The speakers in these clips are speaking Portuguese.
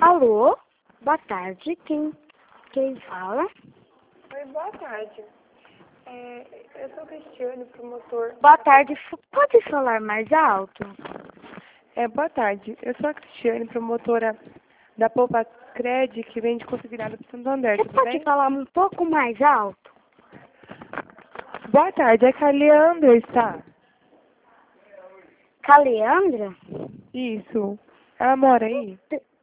Alô? Boa tarde. Quem fala? Oi, boa tarde. Eu sou Cristiane, promotor. Boa tarde. Pode falar mais alto? Boa tarde. Eu sou a Cristiane, promotora da Poupa Cred, que vende consignado para Santander, Você tudo pode bem? falar um pouco mais alto? Boa tarde, é que a Leandra está. Com a Leandra? Isso. Ela mora aí?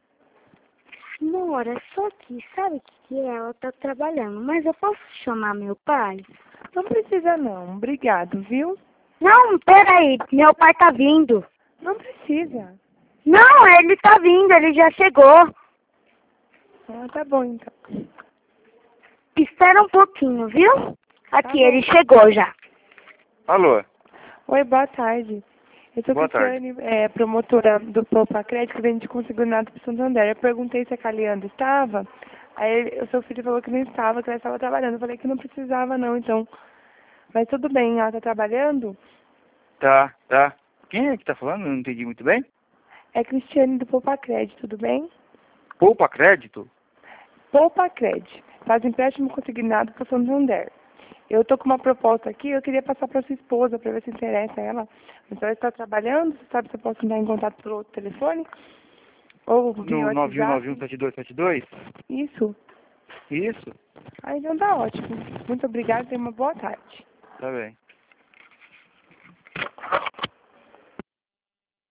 Mora, só que sabe o que é? Ela tá trabalhando, mas eu posso chamar meu pai? Não precisa não, obrigado, viu? Não, peraí, meu pai tá vindo. Não precisa. Não, ele tá vindo, ele já chegou. Ah, tá bom então. Espera um pouquinho, viu? Aqui, Tá bom. ele chegou já. Alô, Oi, boa tarde. Eu sou boa tarde. Cristiane, promotora do Poupa Cred, que vende consignado para Santander. Eu perguntei se a Calianda estava, aí o seu filho falou que não estava, que ela estava trabalhando. Eu falei que não precisava não, então. Mas tudo bem, ela está trabalhando? Tá. Quem é que tá falando? Eu não entendi muito bem. É Cristiane do Poupa Cred, tudo bem? Poupa crédito? Poupa Cred, faz empréstimo consignado para Santander. Eu tô com uma proposta aqui, eu queria passar para sua esposa, para ver se interessa ela. Então ela está trabalhando, você sabe se eu posso entrar em contato pelo outro telefone? Ou via No WhatsApp? 91917272? Isso. Isso? Ah, então tá ótimo. Muito obrigada e tenha uma boa tarde. Tá bem.